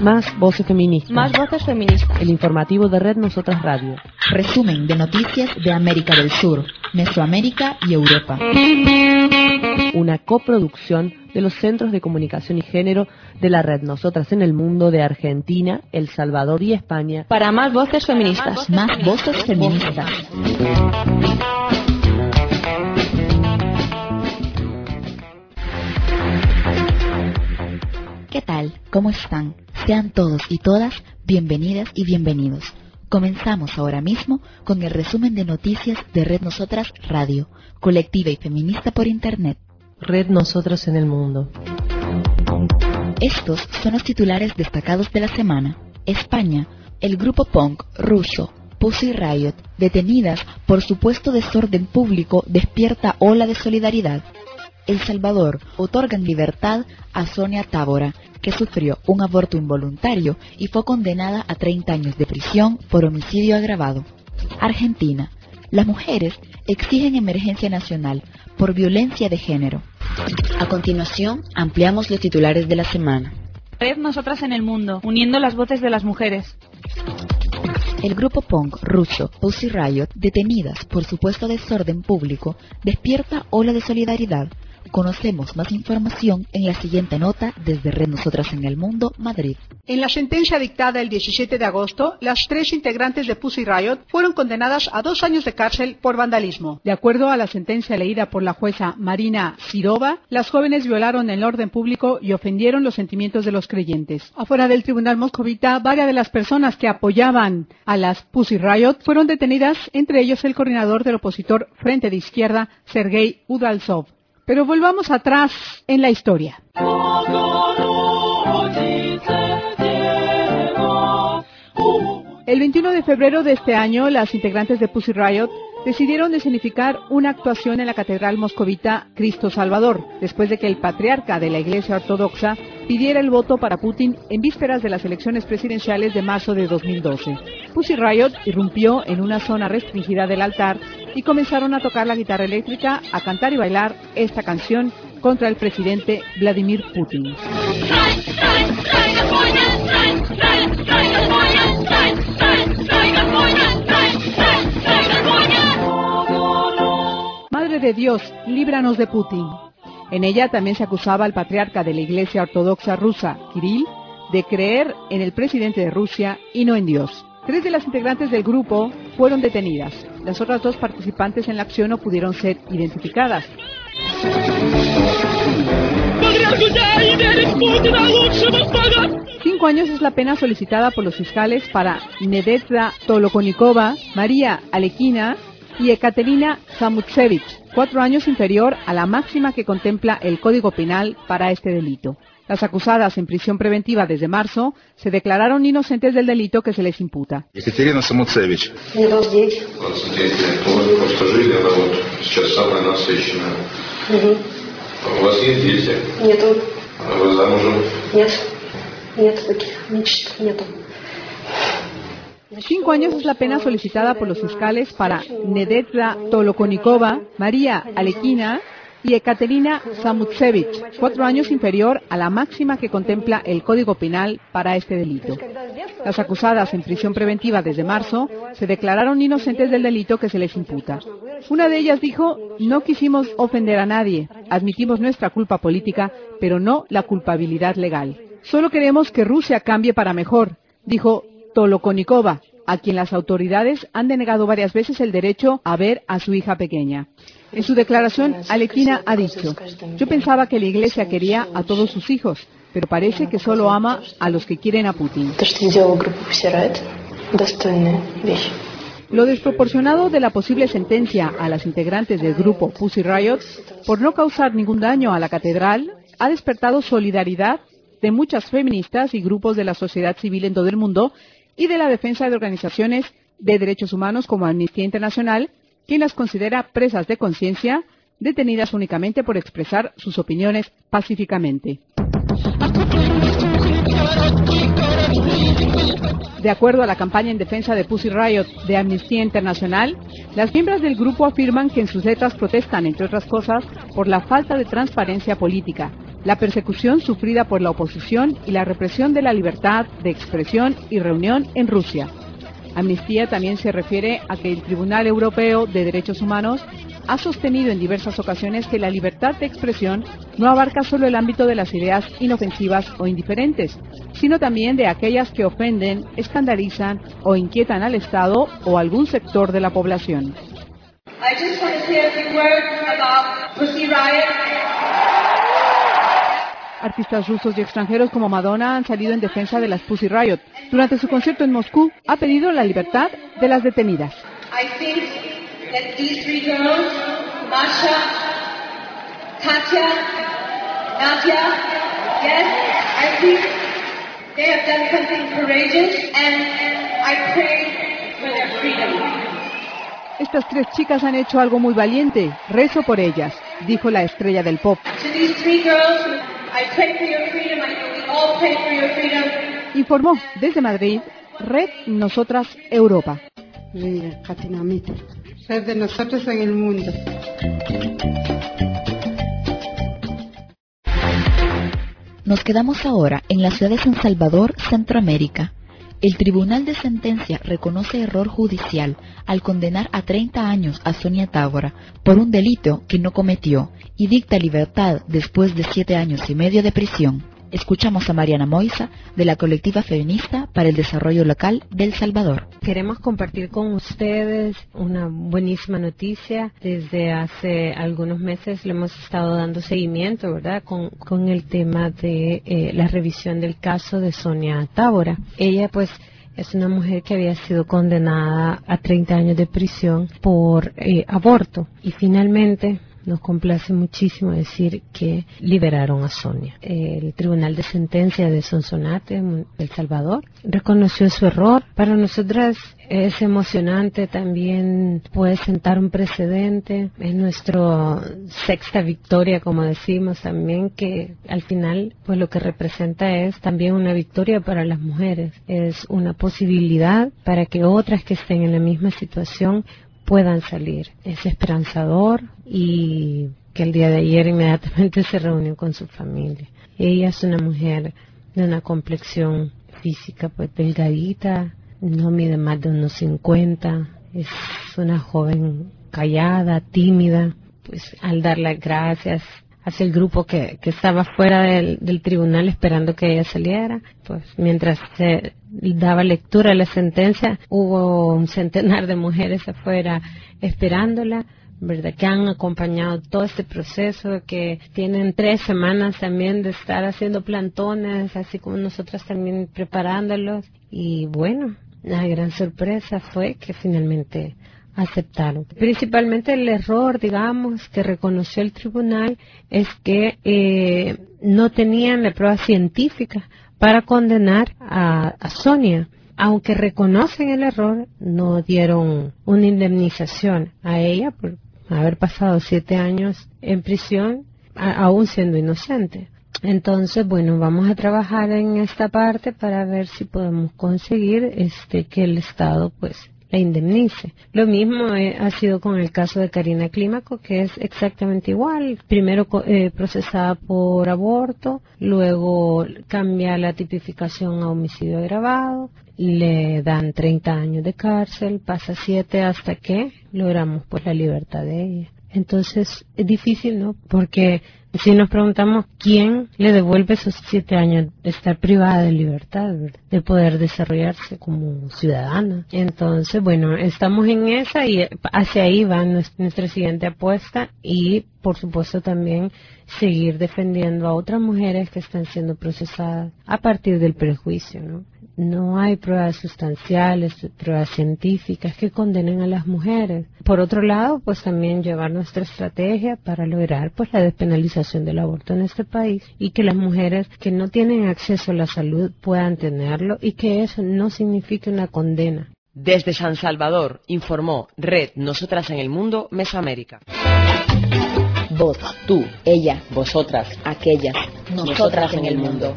Más voces feministas. Más voces feministas. El informativo de Red Nosotras Radio. Resumen de noticias de América del Sur, Mesoamérica y Europa. Una coproducción de los Centros de Comunicación y Género de la Red Nosotras en el Mundo de Argentina, El Salvador y España. Para más voces feministas. Más voces feministas. ¿Qué tal? ¿Cómo están? Sean todos y todas bienvenidas y bienvenidos. Comenzamos ahora mismo con el resumen de noticias de Red Nosotras Radio, colectiva y feminista por Internet. Red Nosotras en el Mundo. Estos son los titulares destacados de la semana. España, el grupo punk ruso Pussy Riot, detenidas por supuesto desorden público, despierta ola de solidaridad. El Salvador, otorgan libertad a Sonia Tábora, que sufrió un aborto involuntario y fue condenada a 30 años de prisión por homicidio agravado. Argentina, las mujeres exigen emergencia nacional por violencia de género. A continuación, ampliamos los titulares de la semana. Red Nosotras en el Mundo, uniendo las voces de las mujeres. El grupo punk ruso Pussy Riot, detenidas por supuesto desorden público, despierta ola de solidaridad. Conocemos más información en la siguiente nota desde Red Nosotras en el Mundo, Madrid. En la sentencia dictada el 17 de agosto, las 3 integrantes de Pussy Riot fueron condenadas a 2 años de cárcel por vandalismo. De acuerdo a la sentencia leída por la jueza Marina Sirova, las jóvenes violaron el orden público y ofendieron los sentimientos de los creyentes. Afuera del tribunal moscovita, varias de las personas que apoyaban a las Pussy Riot fueron detenidas, entre ellos el coordinador del opositor Frente de Izquierda, Sergei Udaltsov. Pero volvamos atrás en la historia. El 21 de febrero de este año, las integrantes de Pussy Riot decidieron escenificar una actuación en la Catedral Moscovita Cristo Salvador, después de que el patriarca de la Iglesia Ortodoxa pidiera el voto para Putin en vísperas de las elecciones presidenciales de marzo de 2012. Pussy Riot irrumpió en una zona restringida del altar y comenzaron a tocar la guitarra eléctrica, a cantar y bailar esta canción contra el presidente Vladimir Putin. Madre de Dios, líbranos de Putin. En ella también se acusaba al patriarca de la Iglesia Ortodoxa rusa, Kirill, de creer en el presidente de Rusia y no en Dios. 3 de las integrantes del grupo fueron detenidas. Las otras 2 participantes en la acción no pudieron ser identificadas. 5 años es la pena solicitada por los fiscales para Nedezhda Tolokonikova, María Alekhina y Ekaterina Samutsevich, 4 años inferior a la máxima que contempla el Código Penal para este delito. Las acusadas en prisión preventiva desde marzo se declararon inocentes del delito que se les imputa. Ekaterina Samutsevich. Cinco años es la pena solicitada por los fiscales para Nedezhda Tolokonikova, María Alekhina y Ekaterina Samutsevich, 4 años inferior a la máxima que contempla el Código Penal para este delito. Las acusadas en prisión preventiva desde marzo se declararon inocentes del delito que se les imputa. Una de ellas dijo: no quisimos ofender a nadie, admitimos nuestra culpa política, pero no la culpabilidad legal. Solo queremos que Rusia cambie para mejor, dijo Tolokonikova, a quien las autoridades han denegado varias veces el derecho a ver a su hija pequeña. En su declaración, Alekhina ha dicho: yo pensaba que la Iglesia quería a todos sus hijos, pero parece que solo ama a los que quieren a Putin. Lo desproporcionado de la posible sentencia a las integrantes del grupo Pussy Riot por no causar ningún daño a la catedral ha despertado solidaridad de muchas feministas y grupos de la sociedad civil en todo el mundo y de la defensa de organizaciones de derechos humanos como Amnistía Internacional, quien las considera presas de conciencia, detenidas únicamente por expresar sus opiniones pacíficamente. De acuerdo a la campaña en defensa de Pussy Riot de Amnistía Internacional, las miembros del grupo afirman que en sus letras protestan, entre otras cosas, por la falta de transparencia política, la persecución sufrida por la oposición y la represión de la libertad de expresión y reunión en Rusia. Amnistía también se refiere a que el Tribunal Europeo de Derechos Humanos ha sostenido en diversas ocasiones que la libertad de expresión no abarca solo el ámbito de las ideas inofensivas o indiferentes, sino también de aquellas que ofenden, escandalizan o inquietan al Estado o algún sector de la población. I just want to say a few words about Pussy Riot. Artistas rusos y extranjeros como Madonna han salido en defensa de las Pussy Riot. Durante su concierto en Moscú, ha pedido la libertad de las detenidas. I think that these three girls, Masha, Katya, Nadia, yes, I think they have done something courageous and I pray for their freedom. Estas tres chicas han hecho algo muy valiente. Rezo por ellas, dijo la estrella del pop. To these three girls, I pray for your freedom. I know we all pray for your freedom. Informó desde Madrid, Red Nosotras Europa. Red de nosotros en el mundo. Nos quedamos ahora en la ciudad de San Salvador, Centroamérica. El Tribunal de Sentencia reconoce error judicial al condenar a 30 años a Sonia Távora por un delito que no cometió y dicta libertad después de 7 años y medio de prisión. Escuchamos a Mariana Moisa, de la Colectiva Feminista para el Desarrollo Local de El Salvador. Queremos compartir con ustedes una buenísima noticia. Desde hace algunos meses le hemos estado dando seguimiento, ¿verdad?, con el tema de la revisión del caso de Sonia Távora. Ella, pues, es una mujer que había sido condenada a 30 años de prisión por aborto y finalmente nos complace muchísimo decir que liberaron a Sonia. El Tribunal de Sentencia de Sonsonate, El Salvador, reconoció su error. Para nosotras es emocionante, también puede sentar un precedente. Es nuestra sexta victoria, como decimos también, que al final pues lo que representa es también una victoria para las mujeres. Es una posibilidad para que otras que estén en la misma situación puedan salir. Es esperanzador y que el día de ayer inmediatamente se reunió con su familia. Ella es una mujer de una complexión física pues delgadita, no mide más de unos 50, es una joven callada, tímida. Pues al dar las gracias hacia el grupo que estaba fuera del tribunal esperando que ella saliera, pues mientras se daba lectura a la sentencia, hubo un centenar de mujeres afuera esperándola, ¿verdad?, que han acompañado todo este proceso, que tienen 3 semanas también de estar haciendo plantones, así como nosotras también preparándolos. Y bueno, la gran sorpresa fue que finalmente aceptaron. Principalmente el error, digamos, que reconoció el tribunal es que no tenían la prueba científica para condenar a Sonia. Aunque reconocen el error, no dieron una indemnización a ella por haber pasado 7 años en prisión, aún siendo inocente. Entonces, bueno, vamos a trabajar en esta parte para ver si podemos conseguir que el Estado, pues, la indemnice. Lo mismo ha sido con el caso de Karina Clímaco, que es exactamente igual. Primero procesada por aborto, luego cambia la tipificación a homicidio agravado, le dan 30 años de cárcel, pasa 7 hasta que logramos pues la libertad de ella. Entonces es difícil, ¿no? Porque si nos preguntamos quién le devuelve esos 7 años de estar privada de libertad, ¿verdad?, de poder desarrollarse como ciudadana. Entonces, bueno, estamos en esa y hacia ahí va nuestra siguiente apuesta y, por supuesto, también seguir defendiendo a otras mujeres que están siendo procesadas a partir del prejuicio, ¿no? No hay pruebas sustanciales, pruebas científicas que condenen a las mujeres. Por otro lado, pues también llevar nuestra estrategia para lograr pues la despenalización del aborto en este país y que las mujeres que no tienen acceso a la salud puedan tenerlo y que eso no signifique una condena. Desde San Salvador, informó Red Nosotras en el Mundo, Mesoamérica. Vos, tú, ella, Vosotras, aquellas, nosotras en el mundo.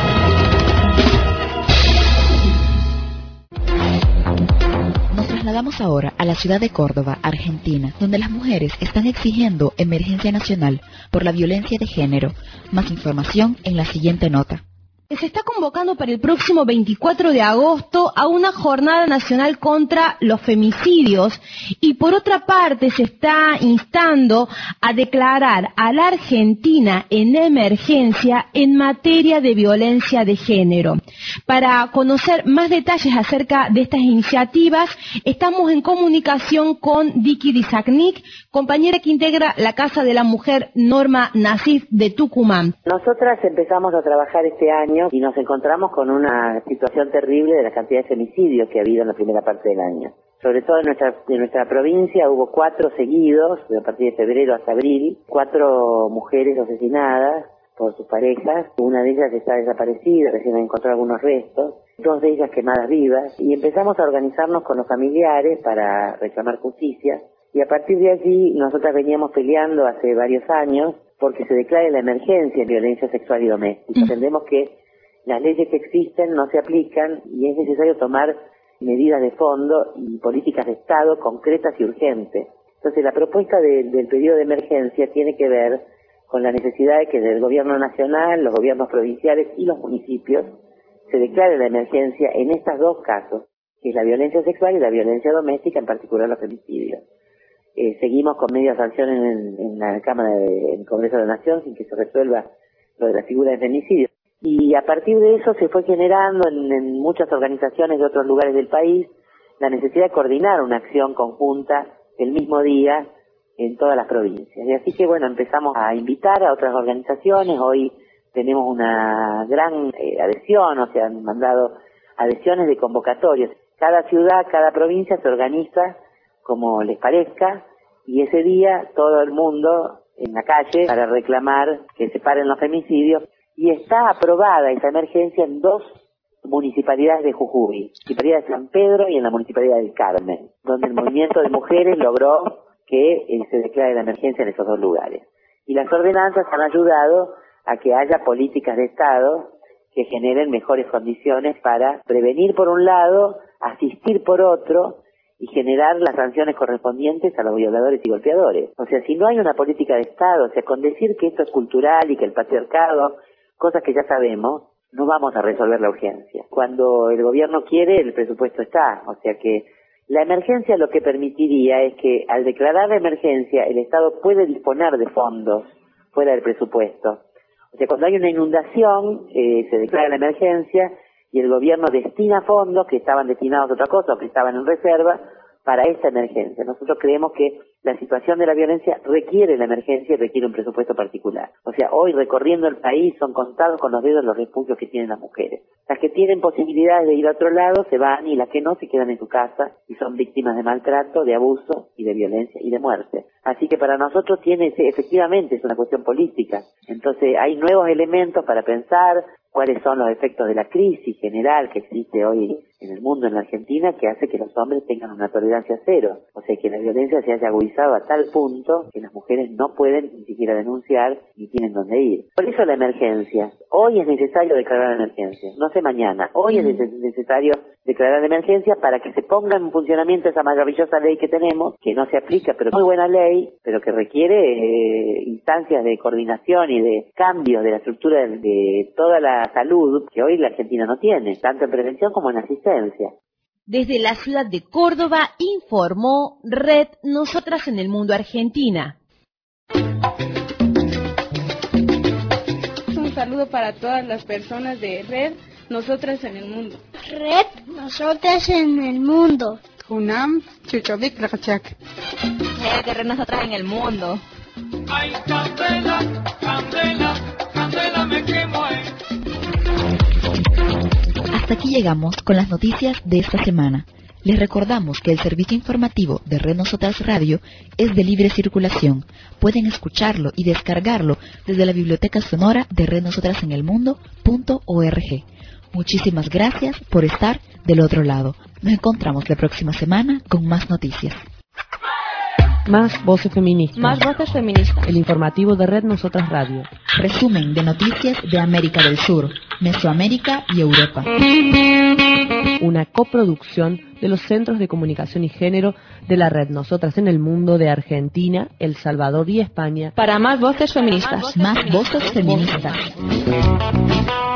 Nos trasladamos Vamos ahora a la ciudad de Córdoba, Argentina, donde las mujeres están exigiendo emergencia nacional por la violencia de género. Más información en la siguiente nota. Se está convocando para el próximo 24 de agosto a una jornada nacional contra los femicidios y por otra parte se está instando a declarar a la Argentina en emergencia en materia de violencia de género. Para conocer más detalles acerca de estas iniciativas, estamos en comunicación con Vicky Dizaknik, compañera que integra la Casa de la Mujer Norma Nasif de Tucumán. Nosotras empezamos a trabajar este año y nos encontramos con una situación terrible de la cantidad de femicidios que ha habido en la primera parte del año. Sobre todo en nuestra provincia hubo 4 seguidos, a partir de febrero hasta abril, 4 mujeres asesinadas por sus parejas. Una de ellas está desaparecida, recién encontró algunos restos, 2 de ellas quemadas vivas, y empezamos a organizarnos con los familiares para reclamar justicia. Y a partir de allí nosotras veníamos peleando hace varios años porque se declare la emergencia en violencia sexual y doméstica. Entendemos que las leyes que existen no se aplican y es necesario tomar medidas de fondo y políticas de Estado concretas y urgentes. Entonces la propuesta del periodo de emergencia tiene que ver con la necesidad de que del gobierno nacional, los gobiernos provinciales y los municipios se declare la emergencia en estos 2 casos, que es la violencia sexual y la violencia doméstica, en particular los femicidios. Seguimos con medias acción en la Cámara del Congreso de la Nación sin que se resuelva lo de la figura de femicidio. Y a partir de eso se fue generando en muchas organizaciones de otros lugares del país la necesidad de coordinar una acción conjunta el mismo día en todas las provincias. Y así que bueno, empezamos a invitar a otras organizaciones. Hoy tenemos una gran adhesión, o sea, han mandado adhesiones de convocatorias. Cada ciudad, cada provincia se organiza como les parezca y ese día todo el mundo en la calle para reclamar que se paren los femicidios. Y está aprobada esa emergencia en 2 municipalidades de Jujuy, la municipalidad de San Pedro y en la municipalidad del Carmen, donde el movimiento de mujeres logró que se declare la emergencia en esos 2 lugares. Y las ordenanzas han ayudado a que haya políticas de Estado que generen mejores condiciones para prevenir por un lado, asistir por otro y generar las sanciones correspondientes a los violadores y golpeadores. O sea, si no hay una política de Estado, o sea, con decir que esto es cultural y que el patriarcado, cosas que ya sabemos, no vamos a resolver la urgencia. Cuando el gobierno quiere, el presupuesto está. O sea que la emergencia lo que permitiría es que al declarar la emergencia el Estado puede disponer de fondos fuera del presupuesto. O sea, cuando hay una inundación, se declara la emergencia y el gobierno destina fondos que estaban destinados a otra cosa o que estaban en reserva para esta emergencia. Nosotros creemos que la situación de la violencia requiere la emergencia y requiere un presupuesto particular. O sea, hoy recorriendo el país son contados con los dedos los refugios que tienen las mujeres. Las que tienen posibilidades de ir a otro lado se van y las que no se quedan en su casa y son víctimas de maltrato, de abuso y de violencia y de muerte. Así que para nosotros efectivamente es una cuestión política. Entonces hay nuevos elementos para pensar cuáles son los efectos de la crisis general que existe hoy en el mundo, en la Argentina, que hace que los hombres tengan una tolerancia cero. O sea, que la violencia se haya agudizado a tal punto que las mujeres no pueden ni siquiera denunciar ni tienen dónde ir. Por eso la emergencia. Hoy es necesario declarar la emergencia, no sé mañana. Hoy es necesario declarar la emergencia para que se ponga en funcionamiento esa maravillosa ley que tenemos, que no se aplica, pero muy buena ley, pero que requiere instancias de coordinación y de cambios de la estructura de toda la salud que hoy la Argentina no tiene, tanto en prevención como en asistencia. Desde la ciudad de Córdoba informó Red Nosotras en el Mundo Argentina. Un saludo para todas las personas de Red Nosotras en el Mundo. Red Nosotras en el Mundo. Junam, Chuchovic, Lacachak. Red Nosotras en el Mundo. Ay, candela, candela, candela me quemo. Hasta aquí llegamos con las noticias de esta semana. Les recordamos que el servicio informativo de Red Nosotras Radio es de libre circulación. Pueden escucharlo y descargarlo desde la biblioteca sonora de rednosotrasenelmundo.org. Muchísimas gracias por estar del otro lado. Nos encontramos la próxima semana con más noticias. Más voces feministas. Más voces feministas. El informativo de Red Nosotras Radio. Resumen de noticias de América del Sur, Mesoamérica y Europa. Una coproducción de los Centros de Comunicación y Género de la Red Nosotras en el Mundo de Argentina, El Salvador y España. Para más voces feministas. Más voces feministas.